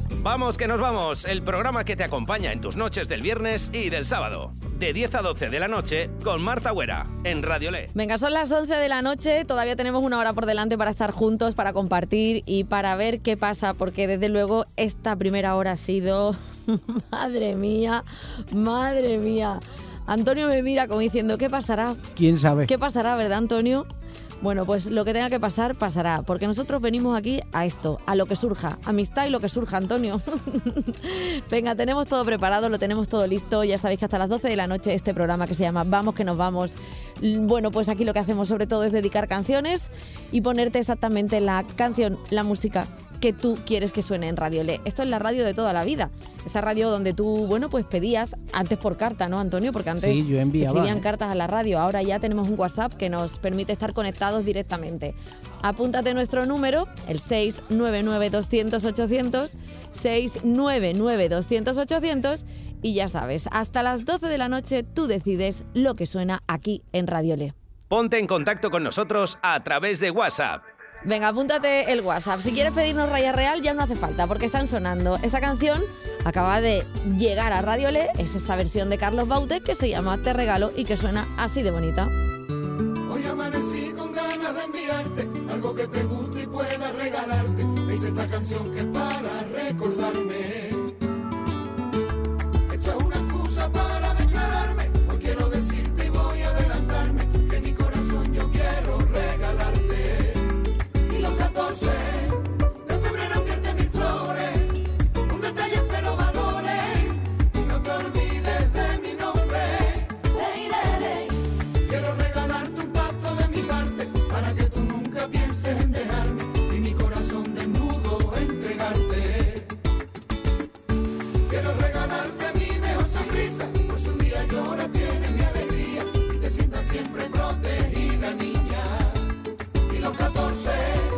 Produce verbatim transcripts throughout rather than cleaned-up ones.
Vamos que nos vamos, el programa que te acompaña en tus noches del viernes y del sábado. De diez a doce de la noche con Marta Huera, en Radiolé. Venga, son las once de la noche, todavía tenemos una hora por delante para estar juntos, para compartir y para ver qué pasa, porque desde luego esta primera hora ha sido... madre mía, madre mía. Antonio me mira como diciendo, ¿qué pasará? ¿Quién sabe? ¿Qué pasará, verdad, Antonio? Bueno, pues lo que tenga que pasar, pasará, porque nosotros venimos aquí a esto, a lo que surja, amistad y lo que surja, Antonio. Venga, tenemos todo preparado, lo tenemos todo listo, ya sabéis que hasta las doce de la noche este programa que se llama Vamos que nos vamos. Bueno, pues aquí lo que hacemos sobre todo es dedicar canciones y ponerte exactamente la canción, la música que tú quieres que suene en Radiolé. Esto es la radio de toda la vida. Esa radio donde tú, bueno, pues pedías antes por carta, ¿no, Antonio? Porque antes sí, yo enviaba, se escribían ¿eh? cartas a la radio. Ahora ya tenemos un WhatsApp que nos permite estar conectados directamente. Apúntate nuestro número, el seis nueve nueve, doscientos, ochocientos, seis nueve nueve, doscientos, ochocientos, y ya sabes, hasta las doce de la noche tú decides lo que suena aquí en Radiolé. Ponte en contacto con nosotros a través de WhatsApp. Venga, apúntate el WhatsApp. Si quieres pedirnos Raya Real ya no hace falta porque están sonando. Esa canción acaba de llegar a Radiolé, es esa versión de Carlos Baute que se llama Te Regalo y que suena así de bonita. Hoy amanecí con ganas de enviarte algo que te guste y pueda regalarte. Me hice esta canción que es para recordarme. Esto es una excusa para declararme. Hoy quiero decirte y voy a adelantarme que mi corazón yo quiero regalarte. Los catorce de febrero enviarte mis flores, un detalle pero valores, y no te olvides de mi nombre. Ley, ley, ley. Quiero regalarte un pacto de mi parte, para que tú nunca pienses en dejarme, y mi corazón desnudo entregarte. Quiero regalarte mi mejor sonrisa, por si un día lloras tienes mi alegría, y te sientas siempre protegida, niña. Y los catorce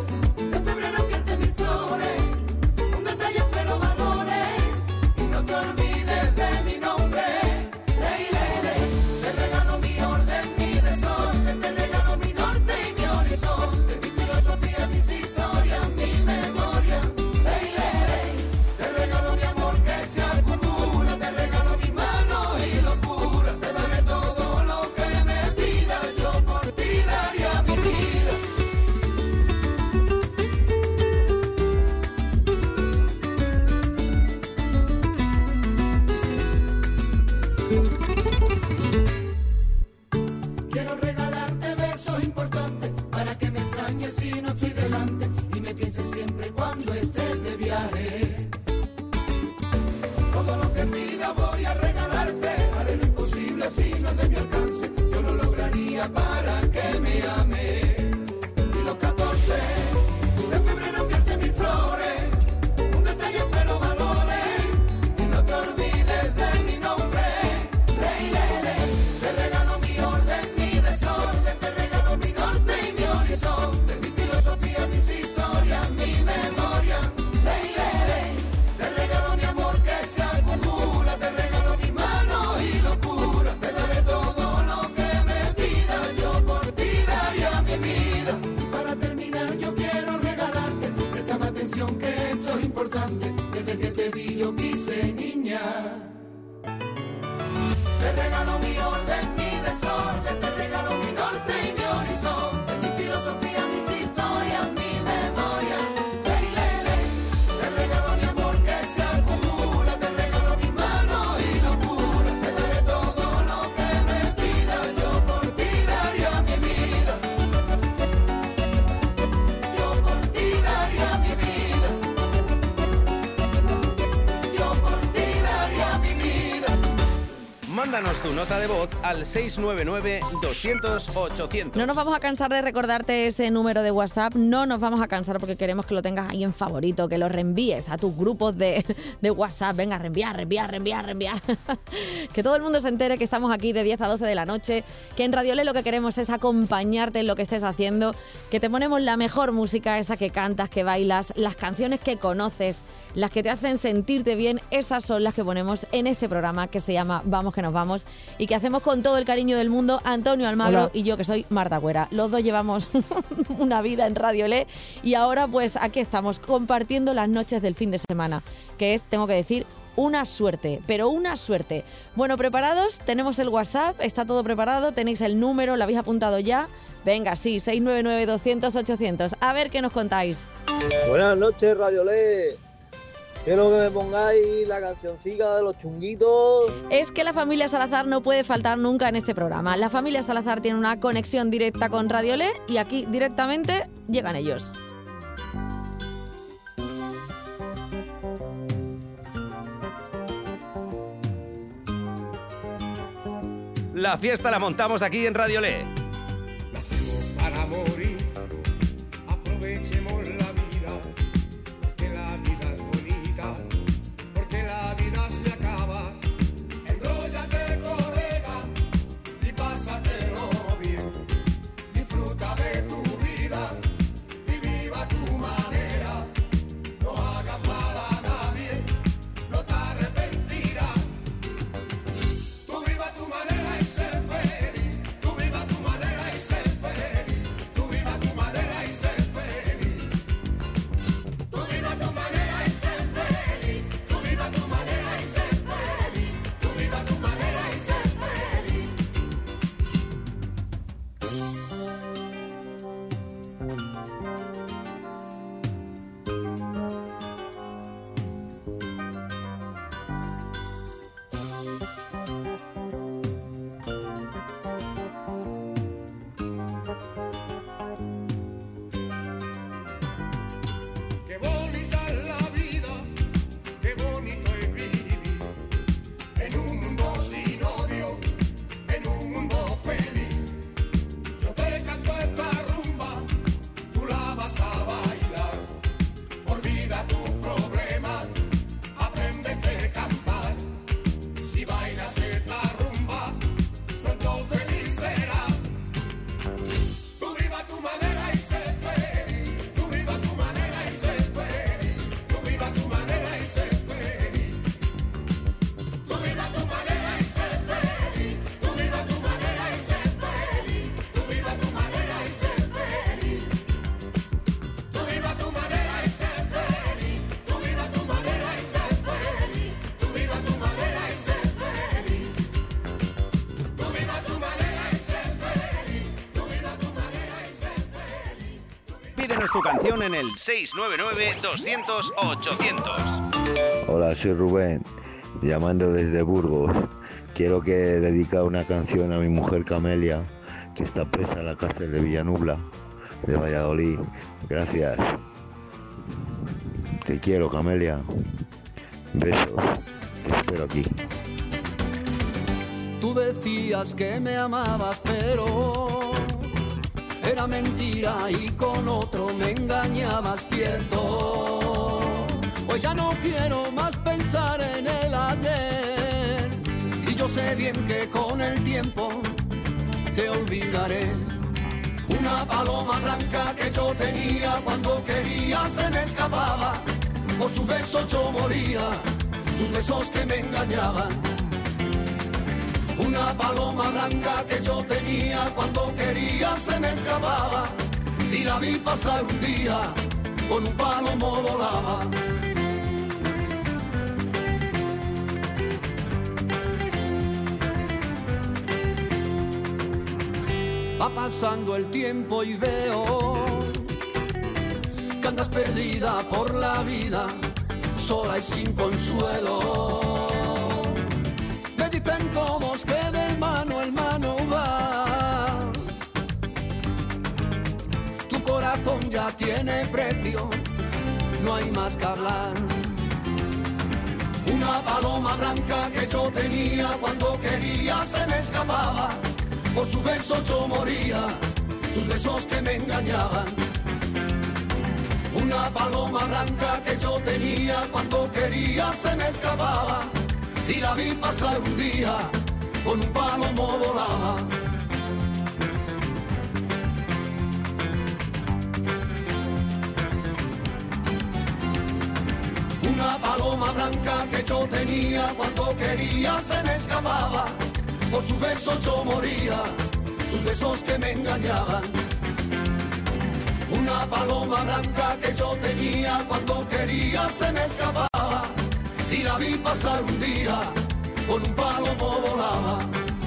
Mándanos tu nota de voz al seis nueve nueve, doscientos, ochocientos. No nos vamos a cansar de recordarte ese número de WhatsApp, no nos vamos a cansar porque queremos que lo tengas ahí en favorito, que lo reenvíes a tus grupos de, de WhatsApp. Venga, reenviar, reenviar, reenviar, reenviar. Que todo el mundo se entere que estamos aquí de diez a doce de la noche, que en Radiolé lo que queremos es acompañarte en lo que estés haciendo, que te ponemos la mejor música, esa que cantas, que bailas, las canciones que conoces, las que te hacen sentirte bien, esas son las que ponemos en este programa que se llama Vamos que nos vamos. llevamos y que hacemos con todo el cariño del mundo Antonio Almagro Hola. Y yo, que soy Marta Cuera. Los dos llevamos una vida en Radio Le y ahora pues aquí estamos compartiendo las noches del fin de semana, que es, tengo que decir, una suerte, pero una suerte. Bueno, ¿preparados? Tenemos el WhatsApp, está todo preparado, tenéis el número, lo habéis apuntado ya. Venga, sí, seis nueve nueve, doscientos, ochocientos. A ver qué nos contáis. Buenas noches, Radio Le. Quiero que me pongáis la cancioncita de los chunguitos. Es que la familia Salazar no puede faltar nunca en este programa. La familia Salazar tiene una conexión directa con Radio Le y aquí directamente llegan ellos. La fiesta la montamos aquí en Radio Le. Nacimos para morir, aprovechemos la vida, porque la vida es bonita, porque la vida se acaba. Enróllate, colega, y pásatelo bien. Disfruta de tu vida y viva tu manera. No hagas mal a nadie, no te arrepentirás. Tú viva tu manera. Pídenos tu canción en el seis nueve nueve, doscientos, ochocientos. Hola, soy Rubén, llamando desde Burgos. Quiero que dedicar una canción a mi mujer Camelia, que está presa en la cárcel de Villanubla, de Valladolid. Gracias. Te quiero, Camelia. Besos. Te espero aquí. Tú decías que me amabas, pero era mentira y con otro me engañabas, cierto. Pues ya no quiero más pensar en el ayer y yo sé bien que con el tiempo te olvidaré. Una paloma blanca que yo tenía cuando quería se me escapaba. Por sus besos yo moría, sus besos que me engañaban. Una paloma blanca que yo tenía cuando quería se me escapaba. Y la vi pasar un día, con un palomo volaba. Va pasando el tiempo y veo que andas perdida por la vida, sola y sin consuelo. Me dicen todos que de mano en mano va. Tu corazón ya tiene precio, no hay más que hablar. Una paloma blanca que yo tenía cuando quería se me escapaba. Por sus besos yo moría, sus besos que me engañaban. Una paloma blanca que yo tenía cuando quería se me escapaba. Y la vi pasar un día, con un palomo volaba. Una paloma blanca que yo tenía cuando quería se me escapaba. por sus besos yo moría, sus besos que me engañaban. Una paloma blanca que yo tenía cuando quería se me escapaba y la vi pasar un día, con un palomo volaba.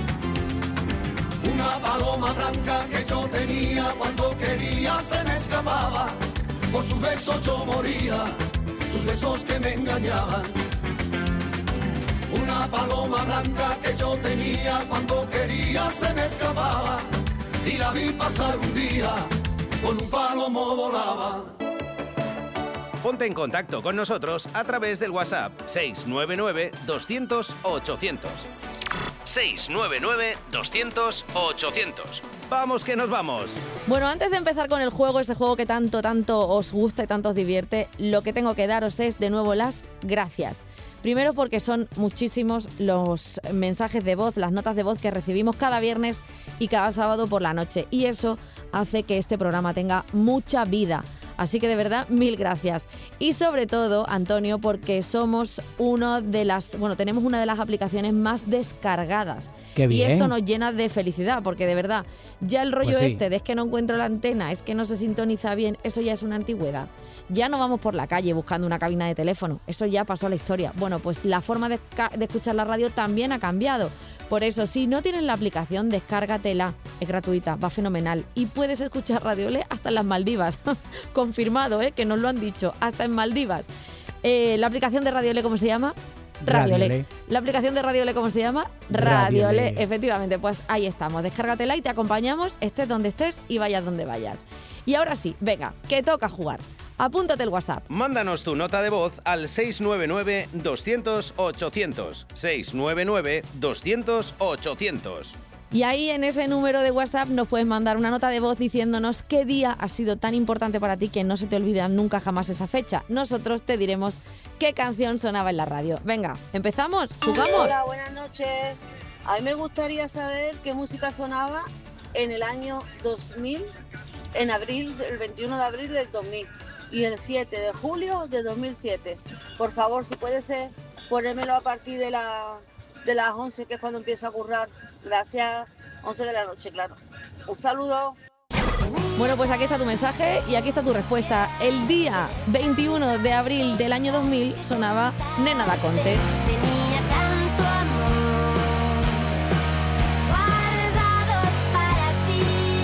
Una paloma blanca que yo tenía cuando quería se me escapaba, por sus besos yo moría, sus besos que me engañaban. Una paloma blanca que yo tenía cuando quería se me escapaba y la vi pasar un día, con un palomo volaba. Ponte en contacto con nosotros a través del WhatsApp seis nueve nueve, doscientos, ochocientos. seis nueve nueve, doscientos, ochocientos. ¡Vamos que nos vamos! Bueno, antes de empezar con el juego, ese juego que tanto, tanto os gusta y tanto os divierte, lo que tengo que daros es de nuevo las gracias. Primero porque son muchísimos los mensajes de voz, las notas de voz que recibimos cada viernes y cada sábado por la noche. Y eso hace que este programa tenga mucha vida. Así que de verdad, mil gracias. Y sobre todo, Antonio, porque somos uno de las, bueno, tenemos una de las aplicaciones más descargadas. ¡Qué bien! Y esto nos llena de felicidad, porque de verdad, ya el rollo Pues sí. este de es que no encuentro la antena, es que no se sintoniza bien, eso ya es una antigüedad. Ya no vamos por la calle buscando una cabina de teléfono, eso ya pasó a la historia. Bueno, pues la forma de, de escuchar la radio también ha cambiado. Por eso, si no tienes la aplicación, descárgatela. Es gratuita, va fenomenal. Y puedes escuchar Radio L hasta en las Maldivas. Confirmado, ¿eh? Que nos lo han dicho, hasta en Maldivas. Eh, la aplicación de Radio L, ¿cómo se llama? Radio, Radio L. L. La aplicación de Radio L, ¿cómo se llama? Radio Radio L. L. Efectivamente, pues ahí estamos. Descárgatela y te acompañamos, estés donde estés y vayas donde vayas. Y ahora sí, venga, que toca jugar. Apúntate el WhatsApp. Mándanos tu nota de voz al seis nueve nueve, doscientos, ochocientos. seis nueve nueve, doscientos, ochocientos. Y ahí en ese número de WhatsApp nos puedes mandar una nota de voz diciéndonos qué día ha sido tan importante para ti que no se te olvida nunca jamás esa fecha. Nosotros te diremos qué canción sonaba en la radio. Venga, ¿empezamos? ¿Jugamos? Hola, buenas noches. A mí me gustaría saber qué música sonaba en el año dos mil, en abril, el veintiuno de abril del dos mil y el siete de julio de dos mil siete. Por favor, si puede ser, ponérmelo a partir de, la, de las once, que es cuando empiezo a currar. Gracias. once de la noche, claro. Un saludo. Bueno, pues aquí está tu mensaje y aquí está tu respuesta. El día veintiuno de abril del año dos mil sonaba Nena da Conte. Tenía tanto amor guardado para ti,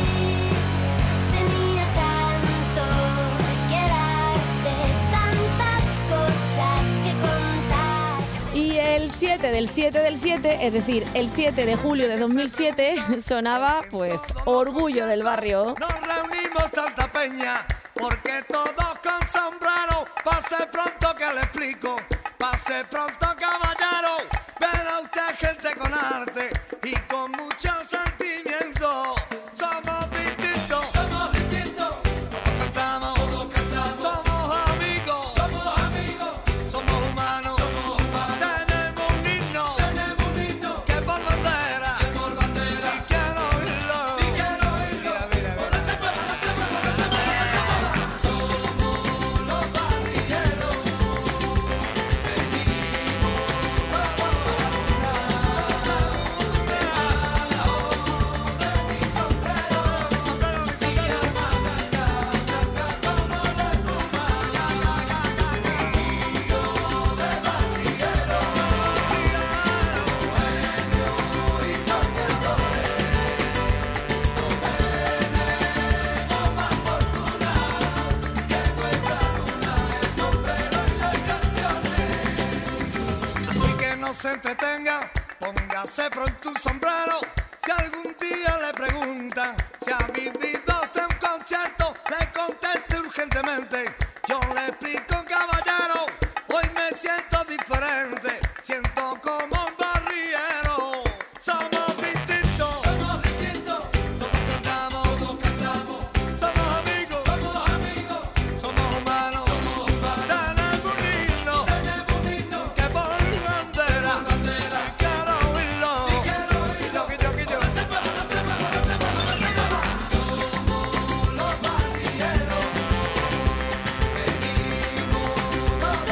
tenía tanto que darte, tantas cosas que contar. Y el siete del siete del siete, es decir, el siete de julio de dos mil siete, sonaba, pues, Orgullo del Barrio. Nos reunimos tanta peña, porque todos con sombrero. Pase pronto que le explico, pase pronto caballero. Verá usted gente con arte y con mucho sentimiento. Somos distintos, somos distintos. Todos cantamos, todos cantamos. Somos amigos, somos amigos. Somos humanos, somos humanos. Tenemos un himno, tenemos un himno. Que por bandera, que por bandera. Si quiero oírlo, si quiero oírlo. Mira, mira, mira. Por ese pueblo, por ese pueblo, por ese pueblo. Somos los barrilleros. Así que no se entretenga, póngase pronto un sombrero. Si algún día le preguntan si ha vivido usted un concierto, le conteste urgentemente. Yo le explico, caballero, hoy me siento diferente, siento como un barriero. Somos distintos, somos distintos. Todos cantamos, todos cantamos. Somos amigos, somos amigos. Somos humanos, somos humanos. Tenemos un himno, tenemos un himno. Que por bandera, por bandera. Si quiero oírlo, si quiero oírlo. Que yo, que yo. Somos los barrilleros. Venimos todos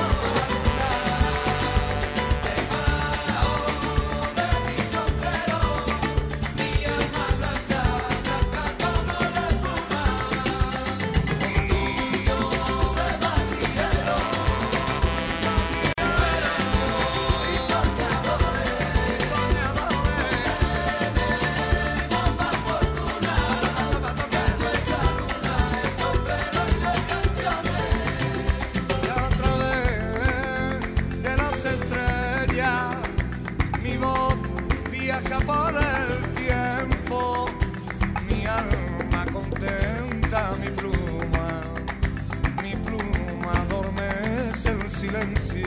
silencio.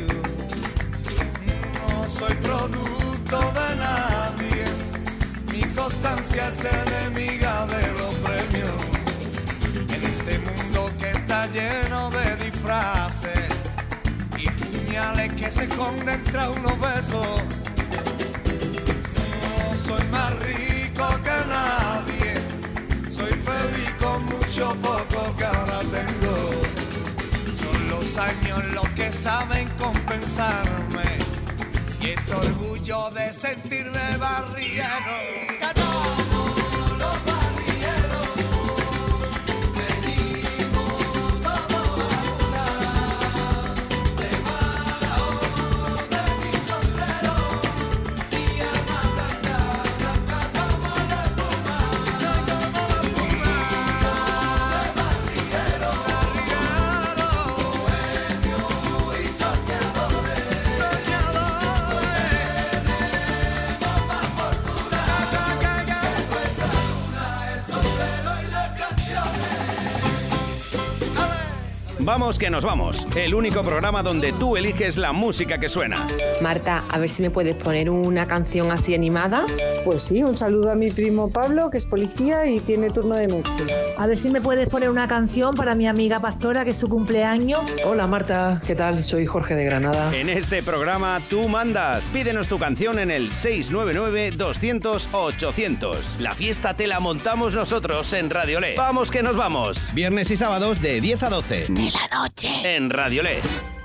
No soy producto de nadie, mi constancia es enemiga de los premios. En este mundo que está lleno de disfraces y puñales que se esconden tras unos besos. No soy más rico que nadie, soy feliz con mucho poco que ahora tengo. Son los años los que saben compensarme y este orgullo de sentirme barriero. Vamos que nos vamos, el único programa donde tú eliges la música que suena. Marta, a ver si me puedes poner una canción así animada. Pues sí, un saludo a mi primo Pablo, que es policía y tiene turno de noche. A ver si me puedes poner una canción para mi amiga Pastora, que es su cumpleaños. Hola Marta, ¿qué tal? Soy Jorge de Granada. En este programa tú mandas. Pídenos tu canción en el seis nueve nueve, doscientos, ochocientos. La fiesta te la montamos nosotros en Radiolé. Vamos que nos vamos. Viernes y sábados de diez a doce. De la noche. En Radiolé.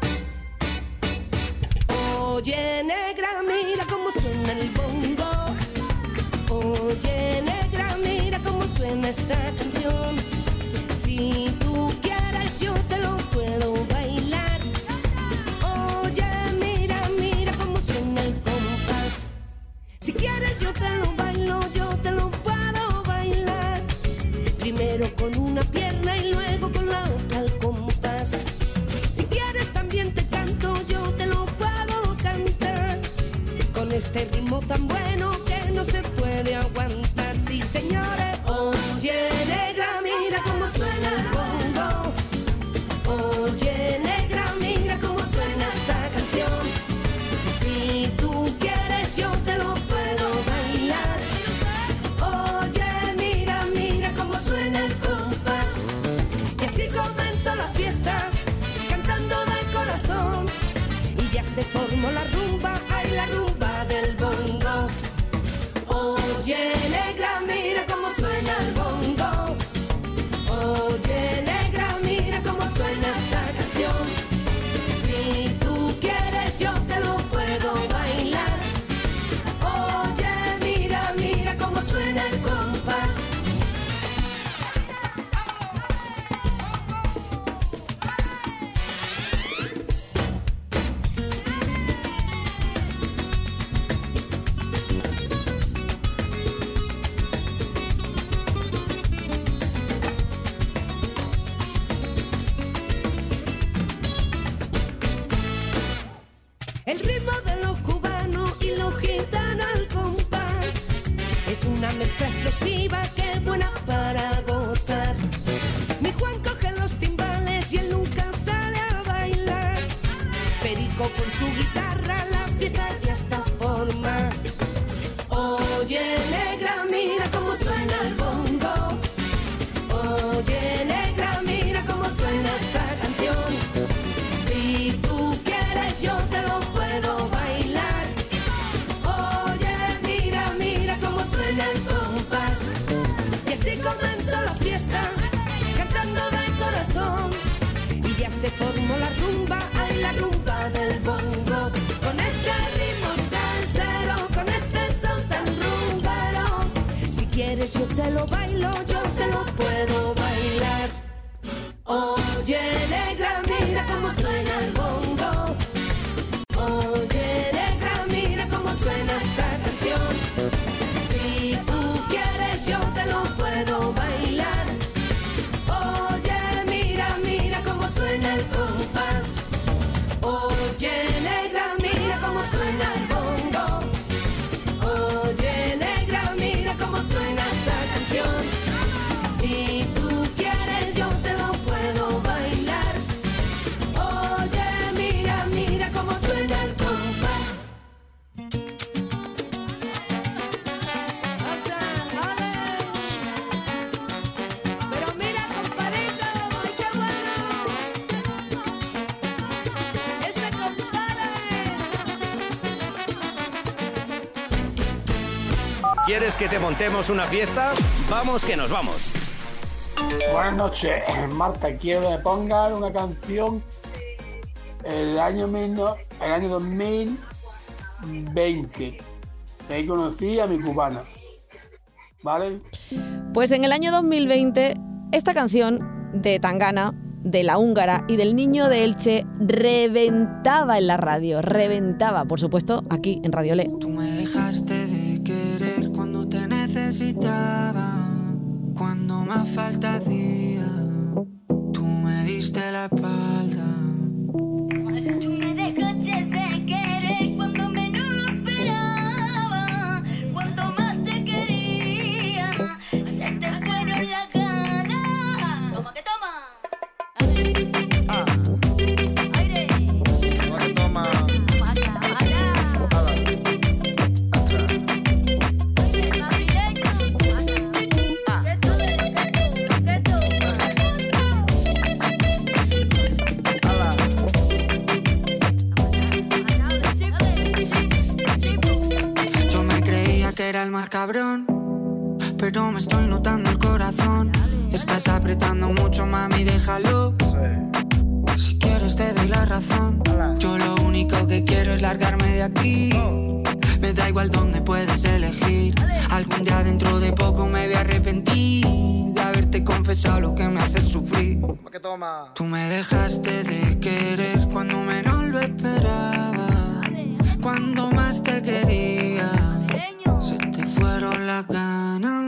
Oye, negra, mira cómo suena el bongo. Oye, negra, mira cómo suena esta canción. Si tú quieres, yo te lo puedo bailar. Oye, mira, mira cómo suena el compás. Si quieres, yo te lo bailo, yo te lo puedo bailar. Primero con una pierna y luego con la otra al compás. Si quieres, también te canto, yo te lo puedo cantar. Con este ritmo tan bueno que no se puede aguantar. Sí, señores. Oye, negra, mira cómo suena el bongo. Oye, negra, mira cómo suena esta canción. Si tú quieres, yo te lo puedo bailar. Oye, mira, mira cómo suena el compás. Y así comenzó la fiesta, cantando de corazón. Y ya se formó la rumba, ay, la rumba del bongo. Oye, negra, mira cómo suena el bongo. Oye, negra, mira cómo suena esta canción. Si tú quieres, yo te lo puedo bailar. Oye, mira, mira cómo suena el compás. El ritmo de los cubanos y los gitanos al compás es una mezcla explosiva que es buena para gozar. Mi Juan coge los timbales y el Lucas sale a bailar. Perico con su guitarra, la fiesta ya está forma. Oye, negra, mira cómo suena el bongo. Oye, negra, mira cómo suena esta canción. Si tú quieres, yo te lo puedo bailar. Oye, mira, mira cómo suena el compás. Y así comenzó la fiesta, cantando de corazón. Y ya se formó la rumba, ay, la rumba del bongo. Con este ritmo salsero, con este son tan rumbero. Si quieres, yo te lo bailo, yo te lo puedo bailar. Oye, negra, mira cómo suena el bongo. Oye, negra, mira cómo suena esta canción. Si tú quieres, yo te lo puedo bailar. Oye, mira, mira cómo suena el compás. Oye, ¿Quieres que te montemos una fiesta? Vamos que nos vamos. Buenas noches, Marta. Quiero que me pongan una canción el año, mil- el año dos mil veinte. Ahí conocí a mi cubana. ¿Vale? Pues en el año dos mil veinte, esta canción de Tangana, de La Húngara y del Niño de Elche reventaba en la radio, reventaba, por supuesto, aquí en Radio Le. Tú me dejaste de querer cuando te necesitaba, cuando más falta hacía, tú me diste la espalda. Tú me dejaste de querer cuando menos lo esperaba, cuando más te quería, se te fueron las ganas. Toma que toma. Ah. Aire. Toma, toma. Baja, baja. Yo me creía que era el más cabrón, pero me estoy notando el corazón. Estás apretando mucho, mami, déjalo. Si quieres te doy la razón. Yo lo único que quiero es largarme de aquí. Me da igual dónde puedes elegir. Algún día dentro de poco me voy a arrepentir de haberte confesado lo que me hace sufrir. Tú me dejaste de querer cuando menos lo esperaba, cuando más te quería, se te fueron las ganas.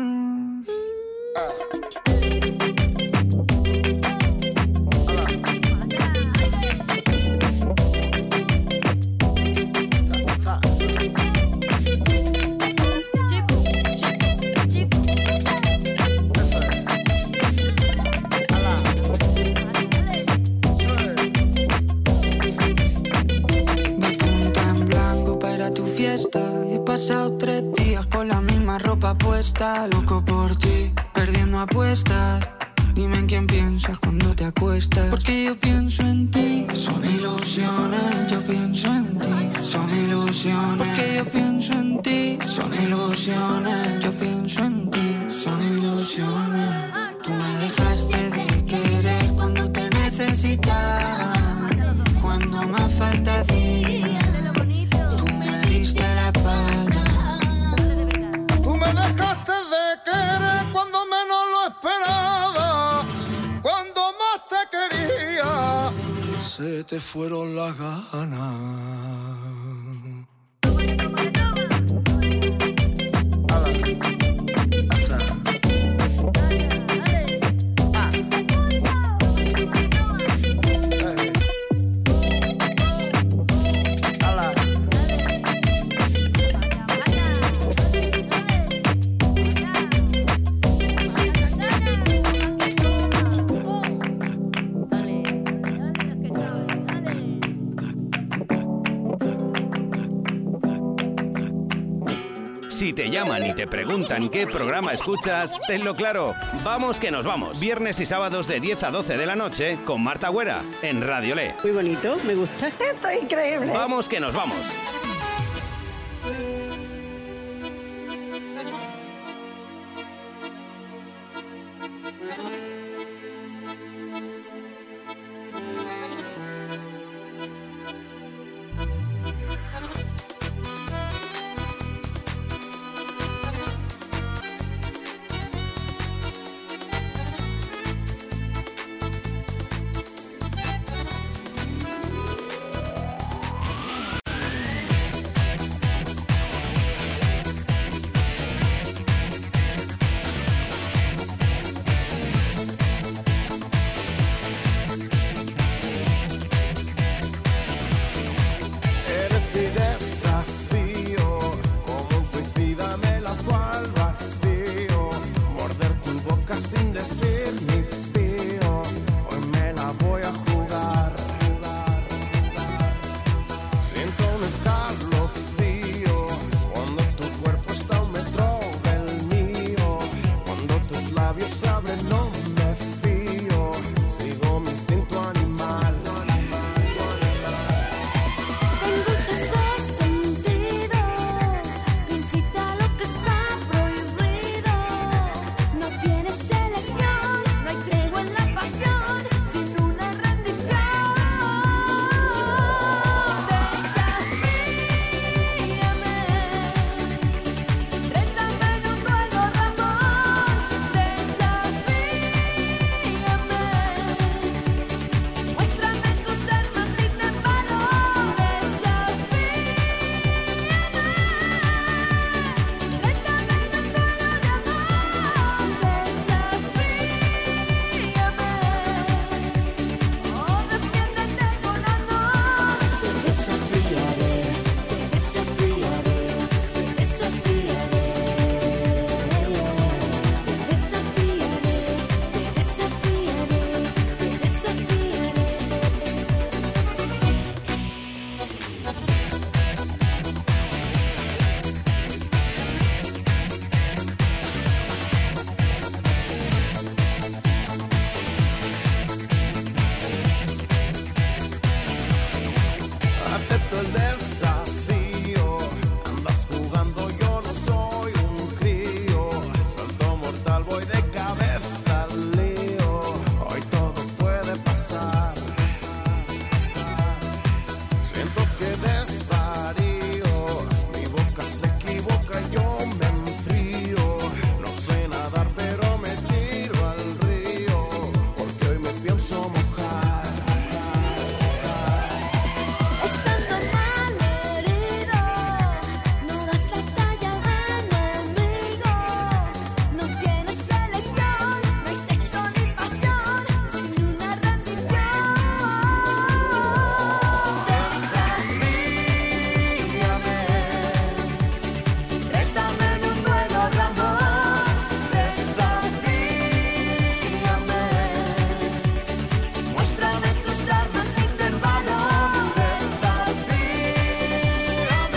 He pasado tres días con la misma ropa puesta, loco por ti, perdiendo apuestas. Dime en quién piensas cuando te acuestas, porque yo pienso en ti. Son ilusiones, yo pienso en ti. Son ilusiones, porque yo pienso en ti. Son ilusiones, yo pienso en ti. Son ilusiones. Tú me dejaste de querer cuando te necesitaba, cuando más falta hacía. La espalda. Tú me dejaste de querer cuando menos lo esperaba, cuando más te quería, se te fueron las ganas. Si te llaman y te preguntan qué programa escuchas, tenlo claro. Vamos que nos vamos. Viernes y sábados de diez a doce de la noche con Marta Güera en Radio Le. Muy bonito, me gusta. Esto es increíble. Vamos que nos vamos. que desvarío. Mi boca se equivoca y yo me enfrío. No sé nadar pero me tiro al río, porque hoy me pienso mojar. Estando mal herido, no das la talla al enemigo. No tienes elección, no hay sexo ni pasión, sin una rendición. Desafíame, rétame en un duelo de amor. Desafíame, muéstrame tus armas sin desvalo. Desafíame,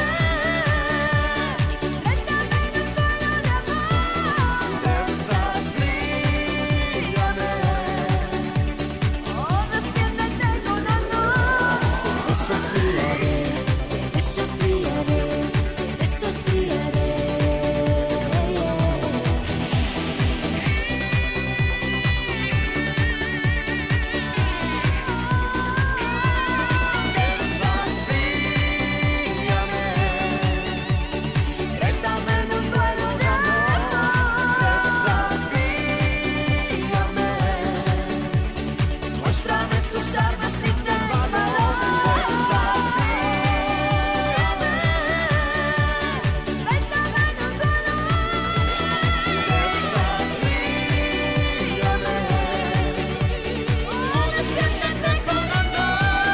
rétame en un duelo de amor. Desafíame, oh, defiéndete con honor. Desafiaré, te desafiaré, te desafiaré. Desafíame, rétame en un duelo de amor. Desafíame, muéstrame tus armas sin desvalo. Desafíame, rétame en un duelo. Desafíame, oh, defiéndete con honor.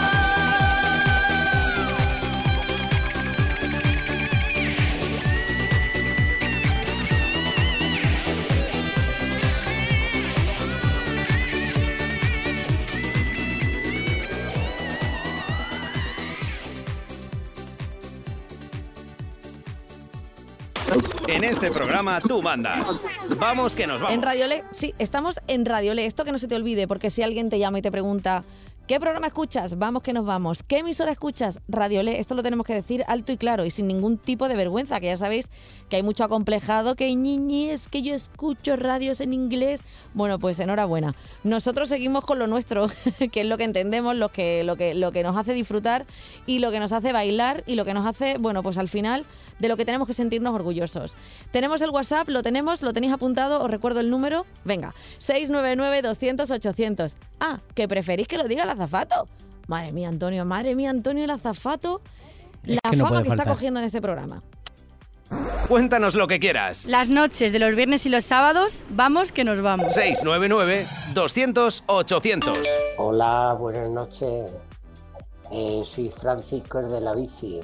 En este programa tú mandas. Vamos que nos vamos. En Radiolé, sí, estamos en Radiolé. Esto que no se te olvide, porque si alguien te llama y te pregunta ¿qué programa escuchas? Vamos que nos vamos. ¿Qué emisora escuchas? Radiolé. Esto lo tenemos que decir alto y claro y sin ningún tipo de vergüenza, que ya sabéis que hay mucho acomplejado, que ñiñi, es que yo escucho radios en inglés. Bueno, pues enhorabuena. Nosotros seguimos con lo nuestro, que es lo que entendemos, lo que, lo que, lo que nos hace disfrutar y lo que nos hace bailar y lo que nos hace, bueno, pues al final de lo que tenemos que sentirnos orgullosos. Tenemos el WhatsApp, lo tenemos, lo tenéis apuntado, os recuerdo el número. Venga, seis nueve nueve, doscientos, ochocientos. Ah, ¿que preferís que lo diga el azafato? Madre mía, Antonio, madre mía, Antonio, el azafato. La que no fama puede que está faltar. cogiendo en este programa. Cuéntanos lo que quieras. Las noches de los viernes y los sábados, vamos que nos vamos. seis nueve nueve, doscientos, ochocientos. Hola, buenas noches. Eh, soy Francisco, el de la bici.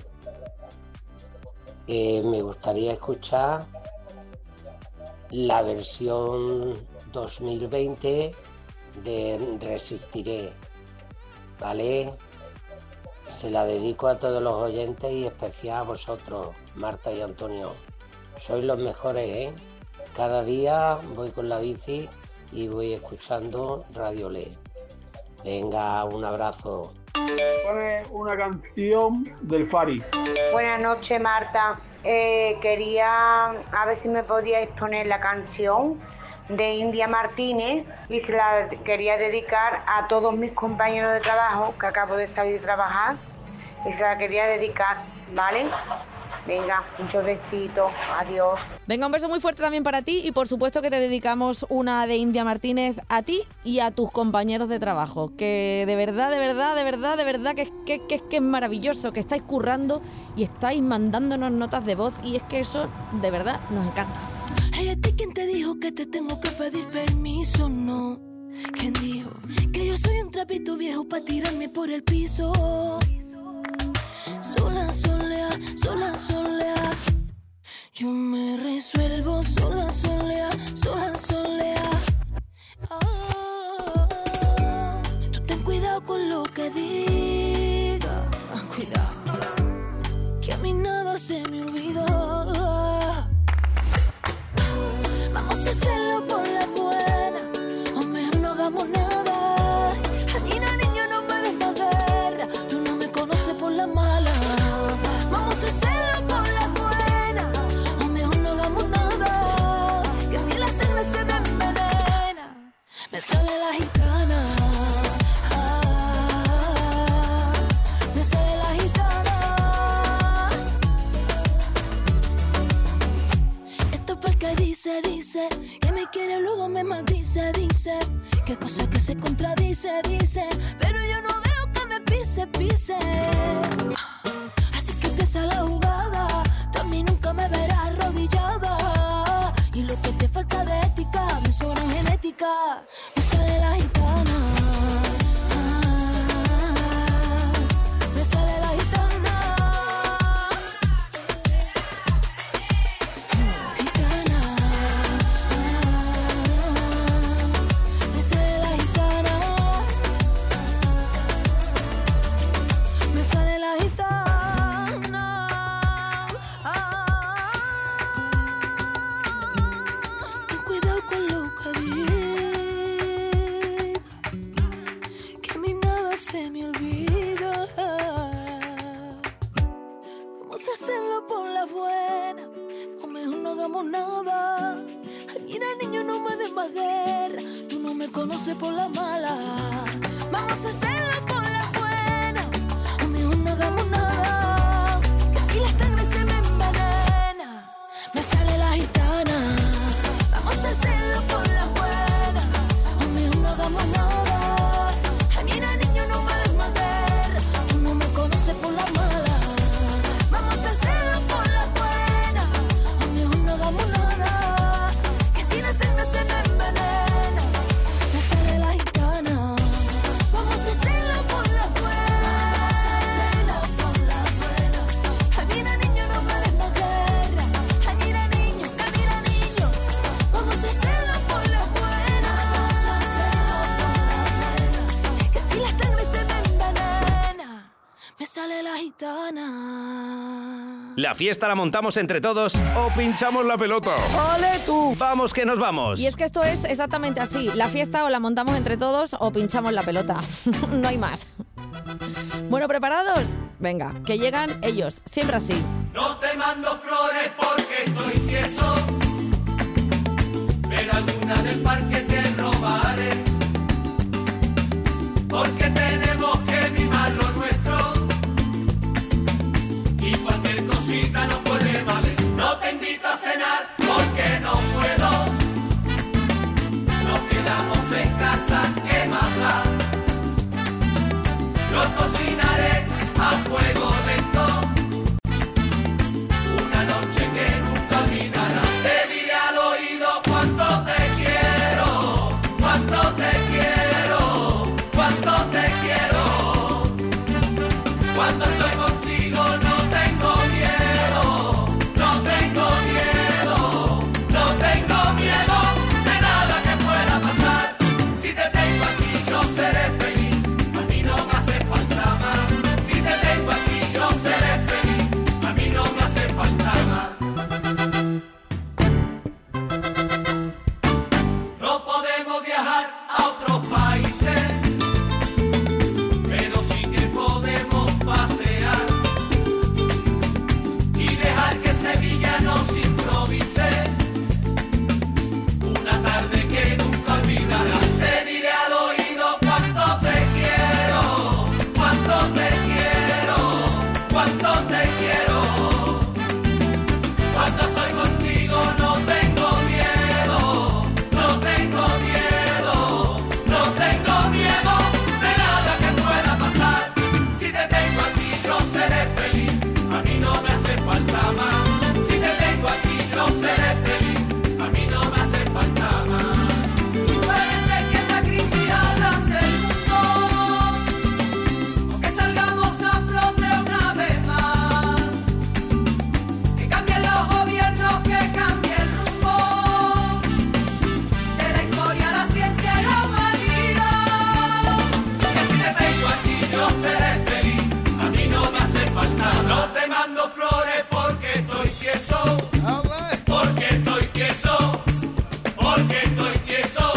Eh, me gustaría escuchar la versión dos mil veinte de Resistiré, ¿vale? Se la dedico a todos los oyentes y especial a vosotros, Marta y Antonio. Sois los mejores, ¿eh? Cada día voy con la bici y voy escuchando Radiolé. Venga, un abrazo. Pone una canción del Fari. Buenas noches, Marta. Eh, quería a ver si me podíais poner la canción de India Martínez y se la quería dedicar a todos mis compañeros de trabajo, que acabo de salir de trabajar, y se la quería dedicar, ¿vale? Venga, muchos besitos, adiós. Venga, un beso muy fuerte también para ti y por supuesto que te dedicamos una de India Martínez a ti y a tus compañeros de trabajo, que de verdad, de verdad, de verdad, de verdad que es que, que, que es maravilloso, que estáis currando y estáis mandándonos notas de voz y es que eso de verdad nos encanta. Ay, ¿a ti quién te dijo que te tengo que pedir permiso? No. ¿Quién dijo que yo soy un trapito viejo para tirarme por el piso? Sola, solea, sola, solea. Yo me resuelvo sola, solea, sola, solea. Oh, tú ten cuidado con lo que digas. Cuidado, que a mí nada se me olvidó. Vamos a hacerlo por la buena, o mejor no hagamos nada. A mí la niña no me des más guerra, tú no me conoces por la mala. Vamos a hacerlo por la buena, o mejor no hagamos nada. Que si la sangre se me envenena, me sale la gitana. Ah, me sale la gitana. dice, dice, que me quiere luego me maldice, dice, que cosa que se contradice, dice, pero yo no dejo que me pise, pise. Así que empieza la jugada, tú a mí nunca me verás arrodillada. Y lo que te falta de ética, me sobra genética, me sale la gitana. Me sale la gitana, gitana, me sale la gitana, me sale la gitana. Ten cuidado con lo que diga, que a mí nada se me olvida. Vamos a hacerlo por la buena, o mejor no hagamos nada. Ay, mira, niño, no me des más guerra, tú no me conoces por la mala. Vamos a hacerlo por la buena, o mejor no hagamos nada. Que si la sangre se me envenena, me sale la gitana. Vamos a hacerlo por la buena, o mejor no hagamos nada. Ay, mira, niño, no me des más guerra, tú no me conoces por la mala. Vamos a hacerlo por la buena, o mejor no hagamos nada. Que si la sangre se me envenena, me sale la gitana. Vamos a hacerlo por la buena, vamos a hacerlo por la buena. Ay, mira, niño, no me des más guerra. Ay, mira, niño, ay, mira, niño. Vamos a hacerlo por la buena, vamos a hacerlo por la buena. Que si la sangre se me envenena, me sale la gitana. ¿La fiesta la montamos entre todos o pinchamos la pelota? ¡Ole tú! ¡Vamos que nos vamos! Y es que esto es exactamente así. La fiesta o la montamos entre todos o pinchamos la pelota. No hay más. Bueno, ¿preparados? Venga, que llegan ellos. Siempre así. No te mando flores porque estoy tieso, pero alguna del parque te robaré, porque tenemos que mimar lo nuestro y cualquier cosita no puede valer. No te invito a cenar porque no puedo, nos quedamos en casa, ¿qué más da? Yo cocinaré a fuego lento una noche que nunca olvidarás. Te diré al oído cuánto te quiero, cuánto te quiero, cuánto te quiero. Cuando estoy contigo no tengo miedo, no tengo miedo, no tengo miedo de nada que pueda pasar. Si te tengo aquí yo seré feliz, a mí no me hace falta más. Si te tengo aquí yo seré feliz, a mí no me hace falta más. No podemos viajar a otros países, pero sí que podemos pasear y dejar que Sevilla nos improvise una tarde que nunca olvidarás. Te diré al oído cuánto te quiero, cuánto te quiero, cuánto te quiero. Cuando estoy contigo no tengo miedo, no tengo miedo, no tengo miedo de nada que pueda pasar. Si te tengo aquí yo seré feliz, a mí no me hace falta más. Si te tengo aquí yo seré feliz, a mí no me hace falta más. Puede ser que esta crisis arrase el mundo, o que salgamos a flote una vez más. Que cambien los gobiernos, que cambie el rumbo de la historia, la ciencia y la humanidad. Que si te tengo aquí yo seré feliz, a mí no me hace falta. No te mando flores porque estoy tieso, porque estoy tieso, porque estoy tieso.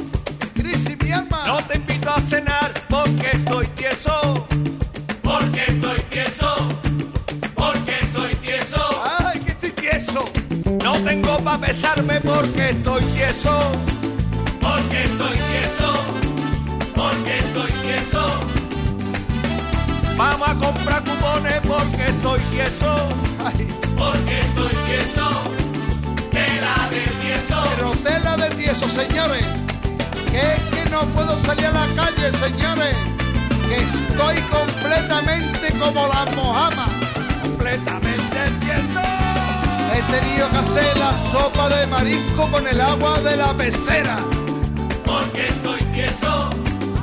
No te invito a cenar porque estoy tieso, porque estoy tieso, porque estoy tieso. Ay, que estoy tieso. No tengo pa' besarme porque estoy tieso, porque estoy tieso, porque estoy tieso. Vamos a comprar cupones porque estoy tieso. Ay. Porque estoy tieso, tela de tieso. paso, señores. Que es que no puedo salir a la calle, señores. Que estoy completamente como la mojama. Completamente tieso. He tenido que hacer la sopa de marisco con el agua de la pecera. Porque estoy tieso.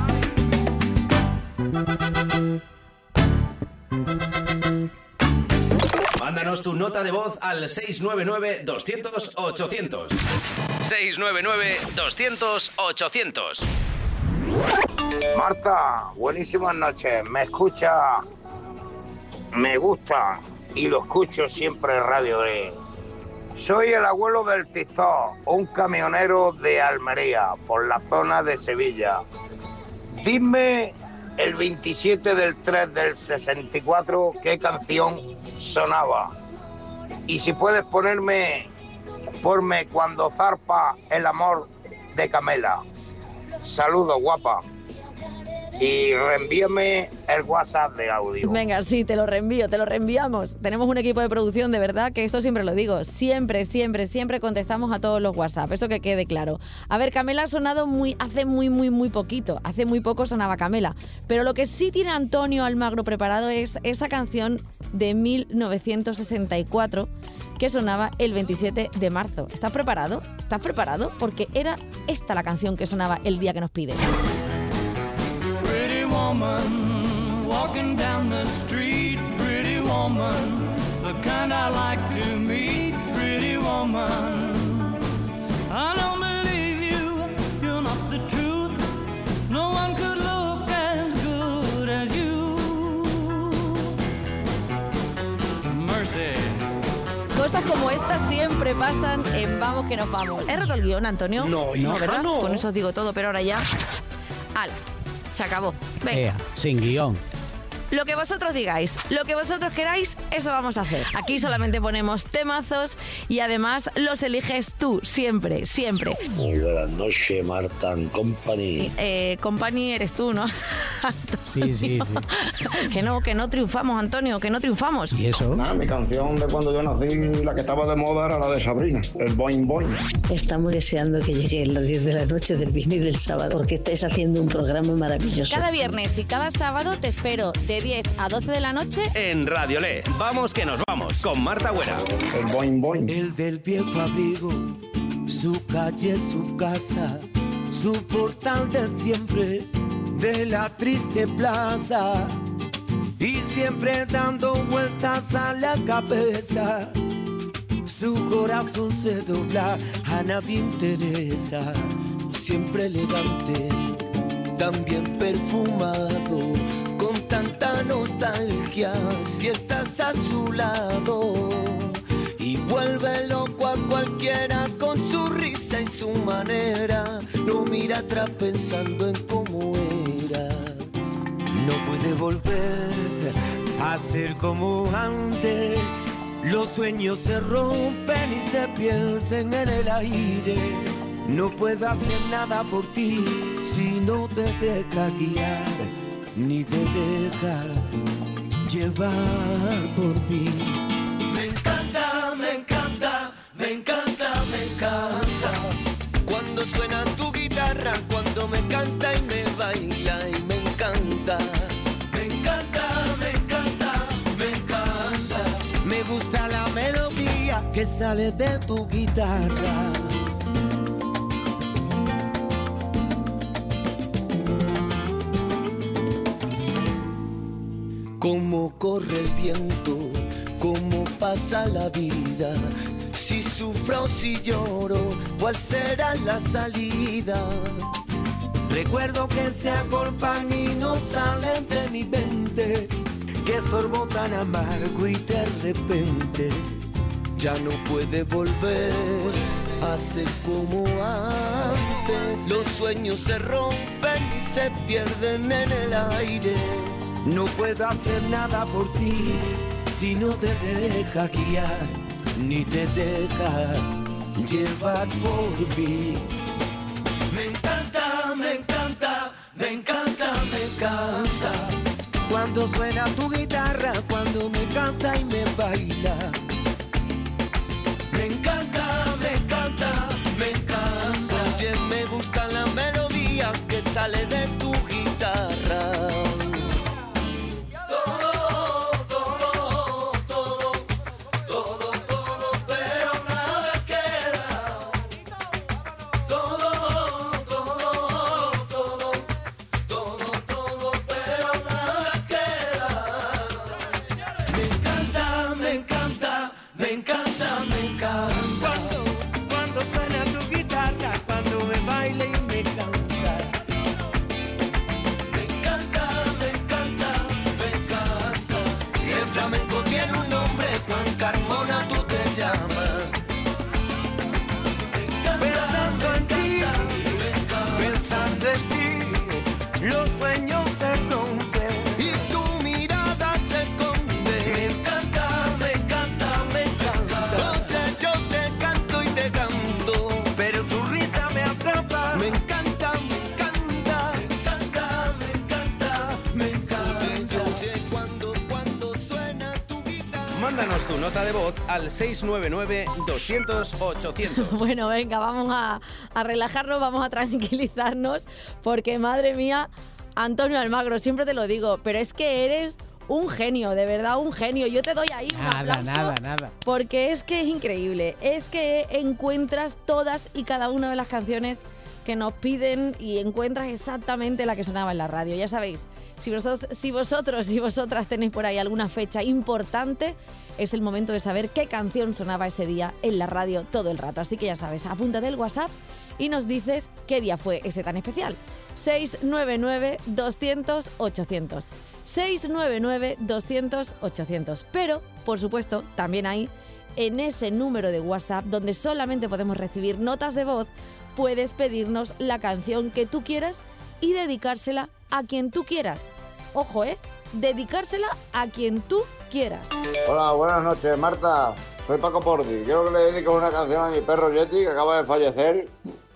Mándanos tu nota de voz al seis nueve nueve, doscientos, ochocientos. seis nueve nueve, doscientos, ochocientos. Marta, buenísimas noches. Me escucha, me gusta y lo escucho siempre en Radio E. Soy el abuelo del TikTok, un camionero de Almería, por la zona de Sevilla. Dime el veintisiete del tres del sesenta y cuatro qué canción sonaba. Y si puedes ponerme, ponme Cuando zarpa el amor de Camela. Saludos, guapa. Y reenvíame el WhatsApp de audio. Venga, sí, te lo reenvío, te lo reenviamos. Tenemos un equipo de producción, de verdad, que esto siempre lo digo. Siempre, siempre, siempre contestamos a todos los WhatsApp. Eso que quede claro. A ver, Camela ha sonado muy, hace muy, muy, muy poquito. Hace muy poco sonaba Camela. Pero lo que sí tiene Antonio Almagro preparado es esa canción de mil novecientos sesenta y cuatro que sonaba el veintisiete de marzo. ¿Estás preparado? ¿Estás preparado? Porque era esta la canción que sonaba el día que nos pide. Pretty woman, walking down the street, pretty woman, the kind I like to meet, pretty woman. I don't believe you, you're not the truth, no one could look as good as you. Mercy. Cosas como estas siempre pasan en Vamos que nos vamos. ¿He roto el guión, Antonio? No, hija, ¿verdad? no. Con eso os digo todo, pero ahora ya... ¡Hala! Se acabó. Venga. Ea, sin guión. Lo que vosotros digáis, lo que vosotros queráis, eso vamos a hacer. Aquí solamente ponemos temazos y además los eliges tú, siempre, siempre. Muy buenas noches, Marta and Company. Eh, company eres tú, ¿no? Sí, sí, sí. Que no, que no triunfamos, Antonio, que no triunfamos. ¿Y eso? Nada, mi canción de cuando yo nací, la que estaba de moda era la de Sabrina, el Boing Boing. Estamos deseando que lleguen las diez de la noche del viernes y del sábado, porque estáis haciendo un programa maravilloso. Cada viernes y cada sábado te espero de diez a doce de la noche en Radio Le. Vamos que nos vamos con Marta Güera. El Boing Boing. El del viejo abrigo, su calle, su casa, su portal de siempre, de la triste plaza, y siempre dando vueltas a la cabeza. Su corazón se dobla, a nadie interesa, siempre elegante, también perfumado, con tanta nostalgia, si estás a su lado, y vuelve loco a cualquiera con su risa y su manera, no mira atrás pensando en cómo era. No puede volver a ser como antes, los sueños se rompen y se pierden en el aire. No puedo hacer nada por ti si no te deja guiar, ni te deja llevar por mí. Me encanta, me encanta, me encanta, me encanta cuando suena tu guitarra, cuando me canta y me baila y me encanta. Me encanta, me encanta, me encanta. Me gusta la melodía que sale de tu guitarra. Cómo corre el viento, cómo pasa la vida, si sufro o si lloro, cuál será la salida. Recuerdo que se agolpan y no salen de mi mente, que sorbo tan amargo y de repente ya no puede volver a ser como antes. Los sueños se rompen y se pierden en el aire. No puedo hacer nada por ti si no te deja guiar, ni te deja llevar por mí. Me encanta, me encanta, me encanta, me encanta cuando suena tu guitarra, cuando me canta y me baila. Me encanta, me encanta, me encanta. sale de tu guitarra. Todo, todo, todo, todo, todo, pero nada queda. Todo, todo, todo, todo, todo, pero nada queda. Me encanta, me encanta, me encanta, me encanta. Cuando, cuando suena tu guitarra, cuando me baila y me canta. Me encanta, me encanta, me encanta. Y el flamenco tiene un nombre, Juan Carmona, tú te llamas. Me encanta, Pensando en ti, pensando en ti, los sueños se rompen y tu mirada se esconde. Me encanta, me encanta, me encanta. Entonces yo te canto y te canto. pero su risa me atrapa. Me encanta, me encanta, me encanta, me encanta, me encanta. Oye, cuando, cuando suena tu guitarra. Mándanos tu nota de voz al seis nueve nueve, doscientos, ochocientos. Bueno, venga, vamos a, a relajarnos, vamos a tranquilizarnos, porque madre mía, Antonio Almagro, siempre te lo digo, pero es que eres un genio, de verdad, un genio. Yo te doy ahí un Nada, aplauso. nada, nada. Porque es que es increíble, es que encuentras todas y cada una de las canciones que nos piden y encuentras exactamente la que sonaba en la radio. Ya sabéis, si vosotros, si vosotros y vosotras tenéis por ahí alguna fecha importante, es el momento de saber qué canción sonaba ese día en la radio todo el rato. Así que ya sabes, apúntate el WhatsApp y nos dices qué día fue ese tan especial. seis nueve nueve, doscientos, ochocientos. seis nueve nueve, doscientos, ochocientos. Pero, por supuesto, también hay en ese número de WhatsApp donde solamente podemos recibir notas de voz, puedes pedirnos la canción que tú quieras y dedicársela a quien tú quieras. Ojo, ¿eh? Dedicársela a quien tú quieras. Hola, buenas noches, Marta. Soy Paco Pordi. Quiero que le dediques una canción a mi perro Yeti, que acaba de fallecer,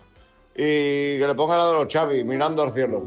y que le ponga la de los Chavis, Mirando al cielo.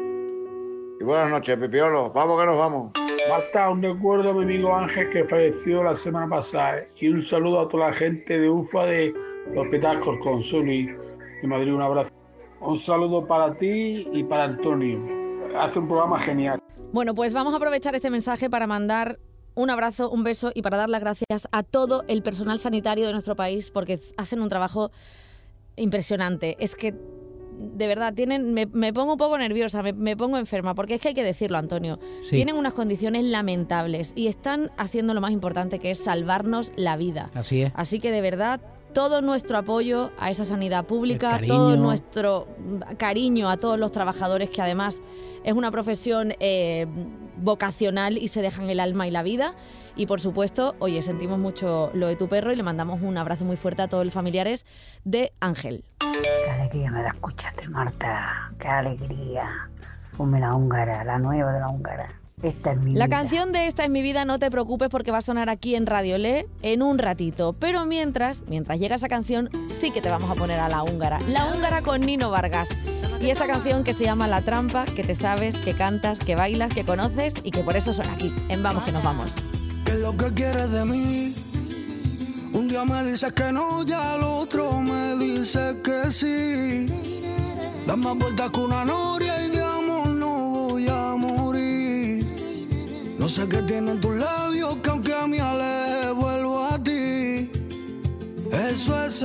Y buenas noches, Pipiolo. Vamos que nos vamos. Marta, un recuerdo a mi amigo Ángel que falleció la semana pasada y un saludo a toda la gente de U F A de Hospital Corcón, Sony de Madrid. Un abrazo. Un saludo para ti y para Antonio. Hace un programa genial. Bueno, pues vamos a aprovechar este mensaje para mandar un abrazo, un beso y para dar las gracias a todo el personal sanitario de nuestro país porque hacen un trabajo impresionante. Es que, de verdad, tienen me, me pongo un poco nerviosa, me, me pongo enferma, porque es que hay que decirlo, Antonio. Sí. Tienen unas condiciones lamentables y están haciendo lo más importante, que es salvarnos la vida. Así es. Así que, de verdad, todo nuestro apoyo a esa sanidad pública, El cariño. todo nuestro cariño a todos los trabajadores, que además es una profesión eh, vocacional y se dejan el alma y la vida. Y por supuesto, oye, sentimos mucho lo de tu perro y le mandamos un abrazo muy fuerte a todos los familiares de Ángel. Qué alegría me da escucharte, Marta. Qué alegría. Ponme la húngara, la nueva de la húngara. Esta es mi La vida. canción de Esta es mi vida, no te preocupes porque va a sonar aquí en Radio Le en un ratito. Pero mientras, mientras llega esa canción, sí que te vamos a poner a la húngara. La húngara con Nino Vargas. Y esa canción que se llama La Trampa, que te sabes, que cantas, que bailas, que conoces y que por eso suena aquí, en Vamos que nos vamos. ¿Qué es lo que quieres de mí? Un día me dices que no, ya al otro me dices que sí. Da más vueltas que una noria y de amor no voy a morir. No sé qué tienen tus labios que aunque a mí aleje vuelvo a ti. Eso es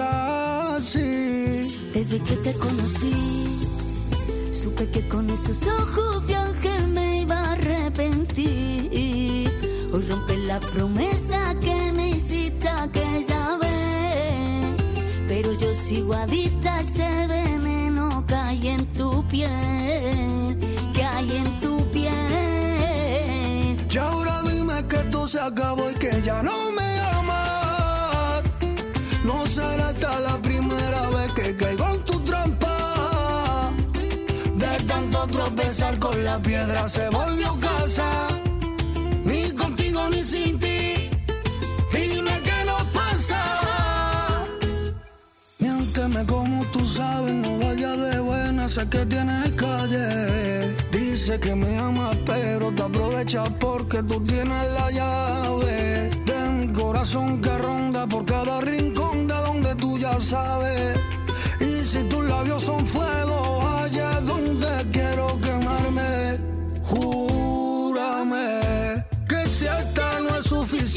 así. Desde que te conocí, supe que con esos ojos de ángel me iba a arrepentir. Hoy rompes la promesa que me hiciste aquella vez. Pero yo sigo adicta a ese veneno que hay en tu piel, que hay en tu piel. Y ahora dime que esto se acabó y que ya no me amas. No será esta la primera vez que caigo en tu trampa. De tanto tropezar con la piedra se volvió casa. Ni contigo ni sin ti. Dime qué nos pasa. Miénteme como tú sabes, no vayas de buena, sé que tienes calle. Dice que me amas pero te aprovechas porque tú tienes la llave de mi corazón que ronda por cada rincón de donde tú ya sabes. Y si tus labios son fuego, allá es donde quiero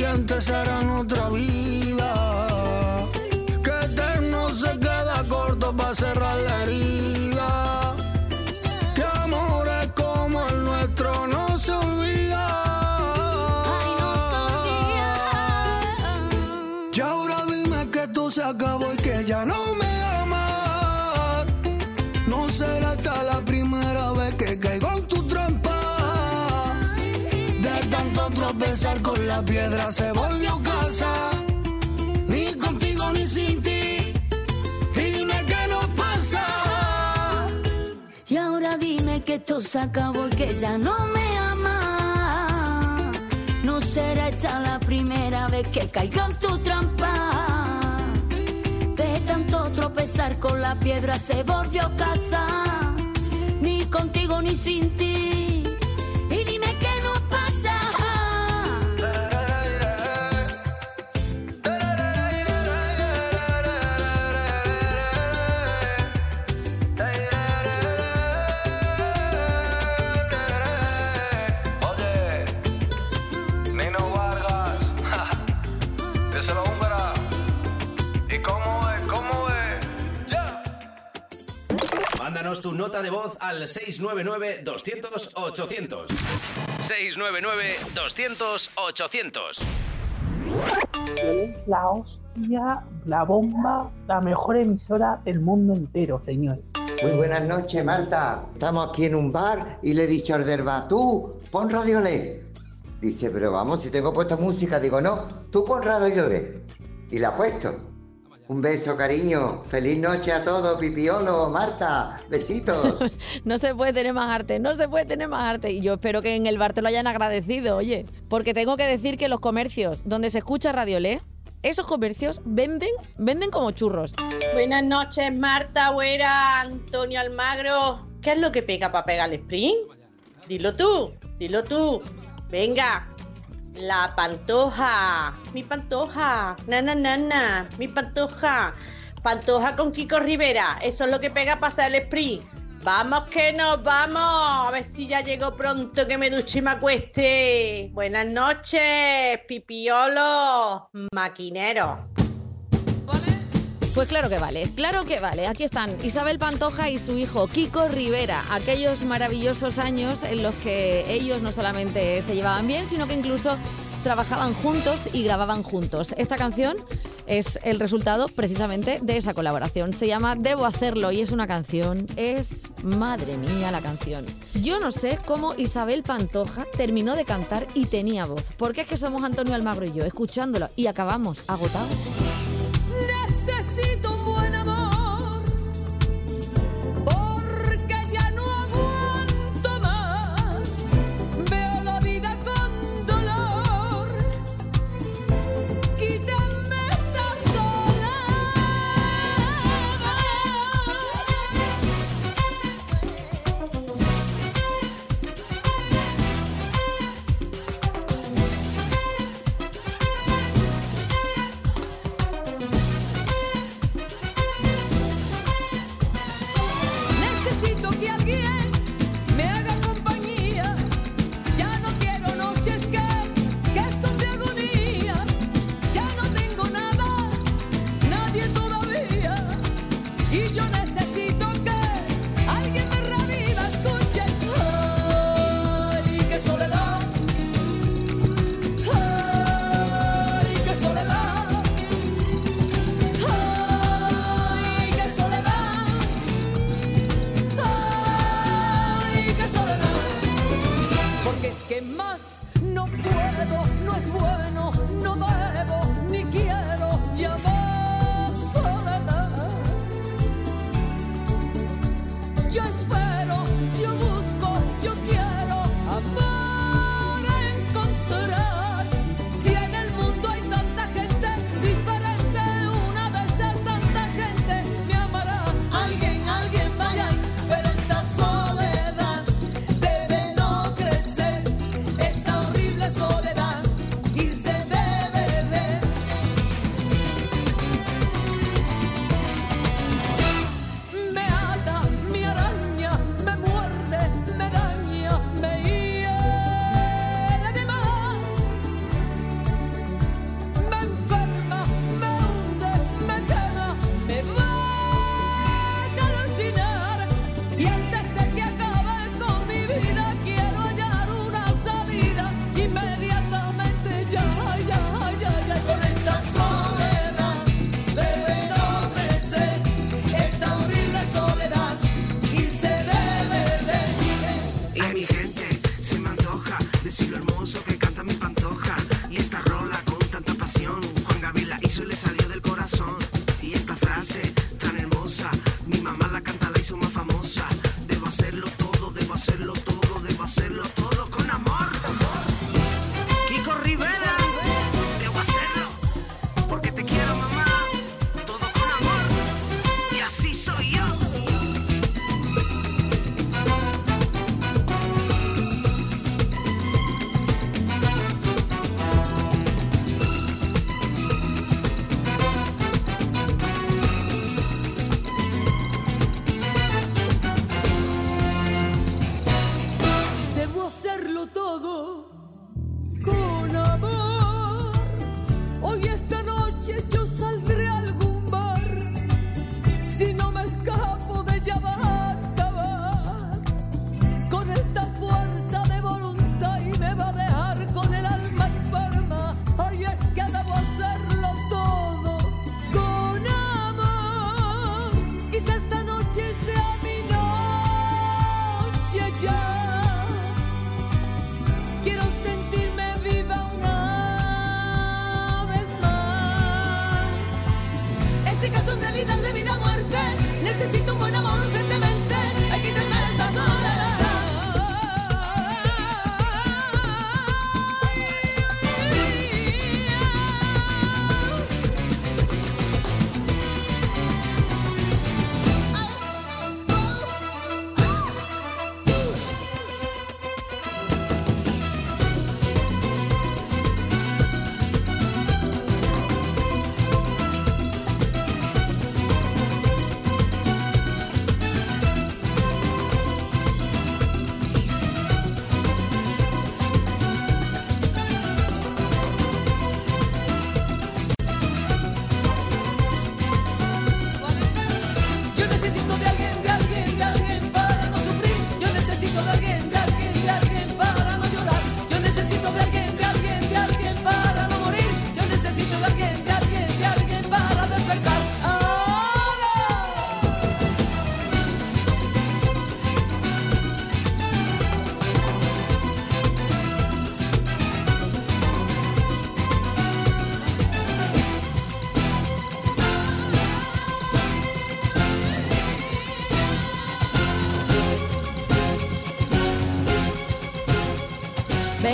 sientes será en otra vida. Que eterno se queda corto para cerrar la herida. Que amores como el nuestro no se olvida. Ay, no se olvida. Y ahora dime que esto se acabó y que ya no me amas. No será hasta la primera vez que caigo en tu trampa. De tanto tropezar con la piedra se volvió casa. Ni contigo ni sin ti. Y dime qué nos pasa. Y ahora dime que esto se acabó y que ya no me ama. No será esta la primera vez que caiga en tu trampa. De tanto tropezar con la piedra se volvió casa. Ni contigo ni sin ti. Y dime qué nos pasa. Oye, Nino Vargas, díselo húngara. ¿Y cómo es? ¿Cómo es? ¡Ya! Mándanos tu nota de voz al seis nueve nueve, doscientos, ochocientos. seis nueve nueve, doscientos, ochocientos. La hostia, la bomba, la mejor emisora del mundo entero, señor. Muy buenas noches, Marta. Estamos aquí en un bar y le he dicho al del bar, tú, pon Radio Le. Dice, pero vamos, si tengo puesta música. Digo, no, tú pon Radio Le. Y la ha puesto. Un beso, cariño. Feliz noche a todos, Pipiolo, Marta. Besitos. No se puede tener más arte, no se puede tener más arte. Y yo espero que en el bar te lo hayan agradecido, oye. Porque tengo que decir que los comercios donde se escucha Radio Le, esos comercios venden, venden como churros. Buenas noches, Marta, Güera, Antonio Almagro. ¿Qué es lo que pega para pegar el sprint? Dilo tú, dilo tú. Venga. La Pantoja, mi Pantoja, na na na na, mi Pantoja, Pantoja con Kiko Rivera, eso es lo que pega para hacer el sprint. Vamos que nos vamos, a ver si ya llego pronto, que me duche y me acueste. Buenas noches, pipiolo, maquinero. Pues claro que vale, claro que vale. Aquí están Isabel Pantoja y su hijo Kiko Rivera. Aquellos maravillosos años en los que ellos no solamente se llevaban bien, sino que incluso trabajaban juntos y grababan juntos. Esta canción es el resultado precisamente de esa colaboración. Se llama Debo Hacerlo y es una canción, es madre mía la canción. Yo no sé cómo Isabel Pantoja terminó de cantar y tenía voz, porque es que somos Antonio Almagro y yo escuchándolo y acabamos agotados. Necesito un buen amor, porque ya no aguanto más. Veo la vida con dolor, quítame esta soledad.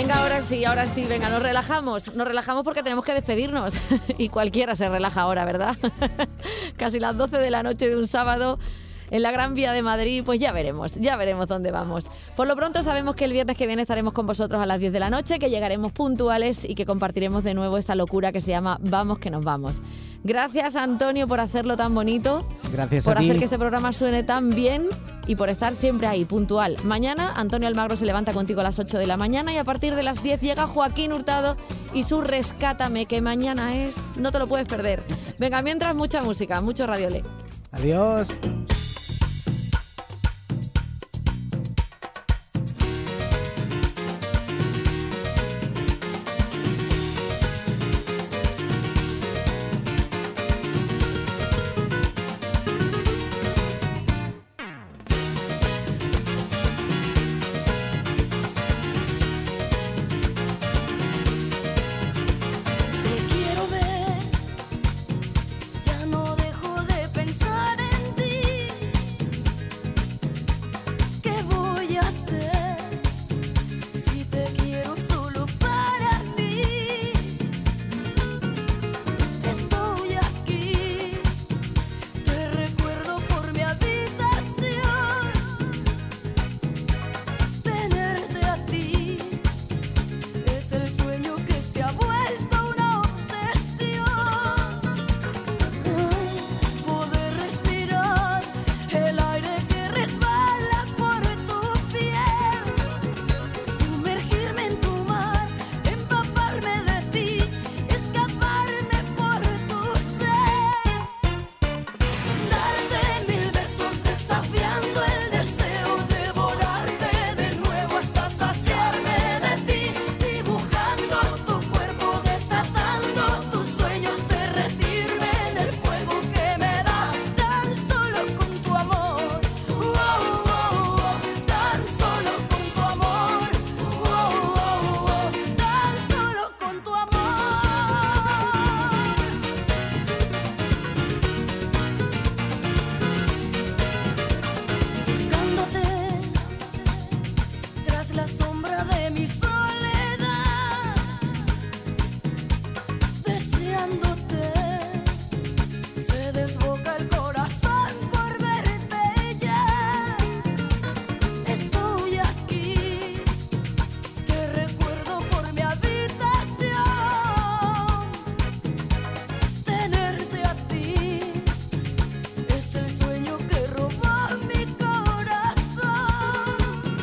Venga, ahora sí, ahora sí, venga, nos relajamos. Nos relajamos porque tenemos que despedirnos. Y cualquiera se relaja ahora, ¿verdad? Casi las doce de la noche de un sábado en la Gran Vía de Madrid, pues ya veremos, ya veremos dónde vamos. Por lo pronto sabemos que el viernes que viene estaremos con vosotros a las diez de la noche, que llegaremos puntuales y que compartiremos de nuevo esta locura que se llama Vamos que nos vamos. Gracias, Antonio, por hacerlo tan bonito. Gracias por a ti. hacer que este programa suene tan bien y por estar siempre ahí, puntual. Mañana Antonio Almagro se levanta contigo a las ocho de la mañana y a partir de las diez llega Joaquín Hurtado y su Rescátame, que mañana es... No te lo puedes perder. Venga, mientras mucha música, mucho Radiolé. Adiós. Te quiero ver, ya no dejo de pensar en ti. ¿Qué voy a hacer si te quiero solo para mí? Estoy aquí, te recuerdo por mi habitación. Tenerte a ti es el sueño que se ha vuelto una obsesión. Poder respirar el aire que resbala por tu piel, sumergirme en tu mar, empaparme de ti, escaparme por tu ser, darte mil besos desafiando el deseo, devorarte de nuevo hasta saciarme de ti, dibujando tu cuerpo, desatando tus sueños, derretirme en el fuego que me das tan solo con tu amor. Oh, oh, oh, tan solo con tu amor. Oh, oh, oh, tan solo con tu amor. Buscándote tras la sombra de mi soledad, deseándote, se desboca el corazón por verte ya. Estoy aquí, te recuerdo por mi habitación. Tenerte a ti es el sueño que robó mi corazón,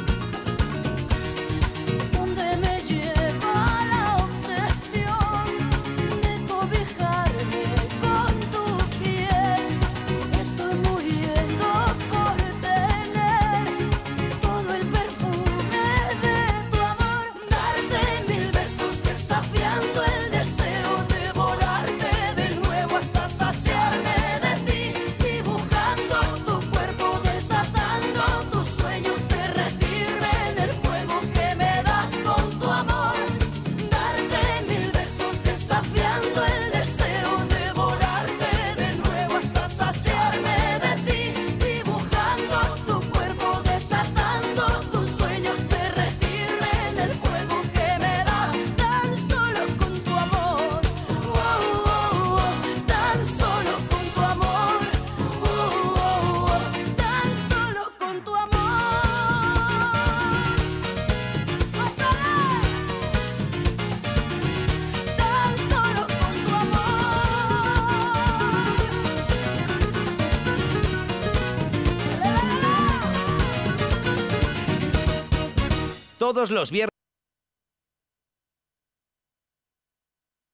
donde me lleva la obsesión de cobijarme con tu piel. Estoy muriendo por tener todo el perfume de tu amor, darte mil besos desafiando el deseo, devorarte de nuevo hasta saciarme de ti, dibujando tu cuerpo, desatando tus sueños, derretirme en el fuego que me das con tu amor, darte mil besos desafiando el deseo, devorarte de nuevo hasta saciarme de ti, dibujando tu cuerpo, desatando tus sueños, derretirme en el fuego que me das tan solo con tu amor. Oh, oh, oh, tan solo con tu amor. Oh, oh, oh, tan solo con tu amor. Tan solo con tu amor. Todos los viernes